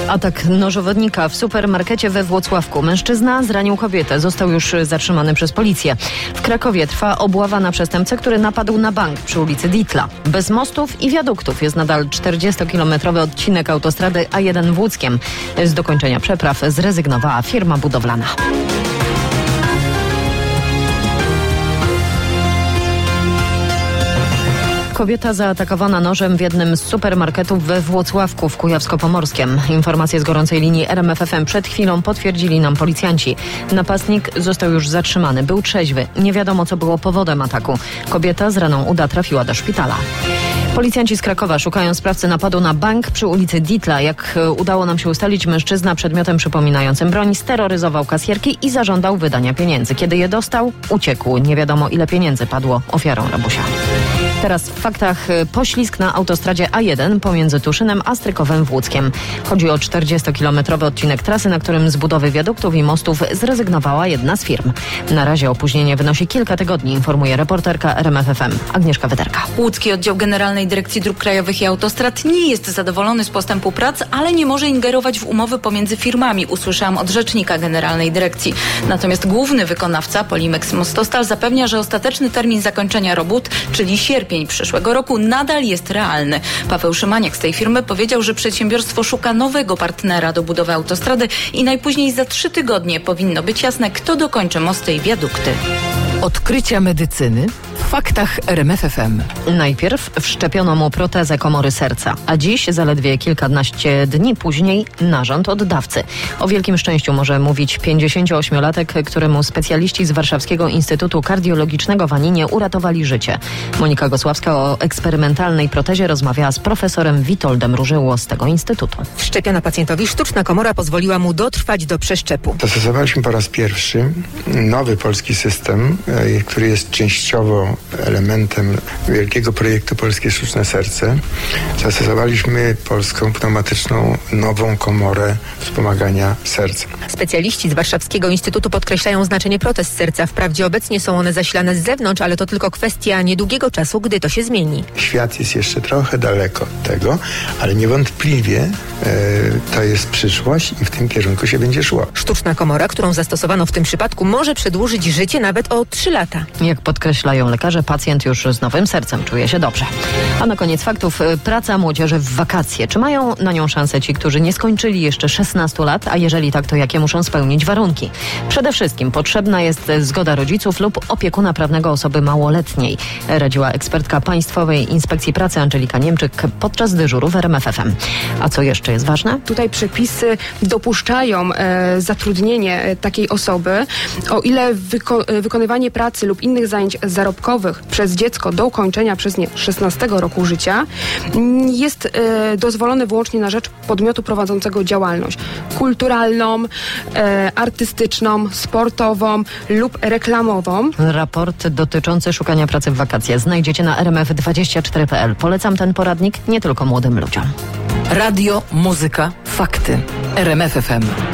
Atak nożowodnika w supermarkecie we Włocławku. Mężczyzna zranił kobietę. Został już zatrzymany przez policję. W Krakowie trwa obława na przestępcę, który napadł na bank przy ulicy Dietla. Bez mostów i wiaduktów jest nadal 40-kilometrowy odcinek autostrady A1 w Łódzkiem. Z dokończenia przepraw zrezygnowała firma budowlana. Kobieta zaatakowana nożem w jednym z supermarketów we Włocławku w Kujawsko-Pomorskiem. Informacje z gorącej linii RMF FM przed chwilą potwierdzili nam policjanci. Napastnik został już zatrzymany. Był trzeźwy. Nie wiadomo, co było powodem ataku. Kobieta z raną uda trafiła do szpitala. Policjanci z Krakowa szukają sprawcy napadu na bank przy ulicy Dietla. Jak udało nam się ustalić, mężczyzna przedmiotem przypominającym broń steroryzował kasjerki i zażądał wydania pieniędzy. Kiedy je dostał, uciekł. Nie wiadomo, ile pieniędzy padło ofiarą rabusia. Teraz w faktach poślizg na autostradzie A1 pomiędzy Tuszynem a Strykowem w Łódzkiem. Chodzi o 40-kilometrowy odcinek trasy, na którym z budowy wiaduktów i mostów zrezygnowała jedna z firm. Na razie opóźnienie wynosi kilka tygodni, informuje reporterka RMF FM Agnieszka Wyderka. Łódzki Oddział Generalnej Dyrekcji Dróg Krajowych i Autostrad nie jest zadowolony z postępu prac, ale nie może ingerować w umowy pomiędzy firmami, usłyszałam od rzecznika Generalnej Dyrekcji. Natomiast główny wykonawca Polimex Mostostal zapewnia, że ostateczny termin zakończenia robót, czyli sierpień przyszłego roku, nadal jest realny. Paweł Szymaniak z tej firmy powiedział, że przedsiębiorstwo szuka nowego partnera do budowy autostrady i najpóźniej za 3 tygodnie powinno być jasne, kto dokończy mosty i wiadukty. Odkrycia medycyny w faktach RMF FM. Najpierw wszczepiono mu protezę komory serca, a dziś, zaledwie kilkanaście dni później, narząd od dawcy. O wielkim szczęściu może mówić 58-latek, któremu specjaliści z Warszawskiego Instytutu Kardiologicznego w Aninie uratowali życie. Monika Gosławska o eksperymentalnej protezie rozmawiała z profesorem Witoldem Różyło z tego instytutu. Wszczepiona pacjentowi sztuczna komora pozwoliła mu dotrwać do przeszczepu. Zastosowaliśmy po raz pierwszy nowy polski system, który jest częściowo elementem wielkiego projektu Polskie Sztuczne Serce. Zastosowaliśmy polską pneumatyczną nową komorę wspomagania serca. Specjaliści z Warszawskiego Instytutu podkreślają znaczenie protez serca. Wprawdzie obecnie są one zasilane z zewnątrz, ale to tylko kwestia niedługiego czasu, gdy to się zmieni. Świat jest jeszcze trochę daleko od tego, ale niewątpliwie to jest przyszłość i w tym kierunku się będzie szło. Sztuczna komora, którą zastosowano w tym przypadku, może przedłużyć życie nawet o 3 lata. Jak podkreślają lekarze, pacjent już z nowym sercem czuje się dobrze. A na koniec faktów, praca młodzieży w wakacje. Czy mają na nią szansę ci, którzy nie skończyli jeszcze 16 lat, a jeżeli tak, to jakie muszą spełnić warunki? Przede wszystkim potrzebna jest zgoda rodziców lub opiekuna prawnego osoby małoletniej, radziła ekspertka Państwowej Inspekcji Pracy Angelika Niemczyk podczas dyżuru w RMF FM. A co jeszcze jest ważne? Tutaj przepisy dopuszczają zatrudnienie takiej osoby, o ile wykonywanie pracy lub innych zajęć zarobkowych przez dziecko do ukończenia przez nie 16 roku życia jest dozwolone wyłącznie na rzecz podmiotu prowadzącego działalność kulturalną, artystyczną, sportową lub reklamową. Raport dotyczący szukania pracy w wakacje znajdziecie na rmf24.pl. Polecam ten poradnik nie tylko młodym ludziom. Radio, muzyka, fakty. RMF FM.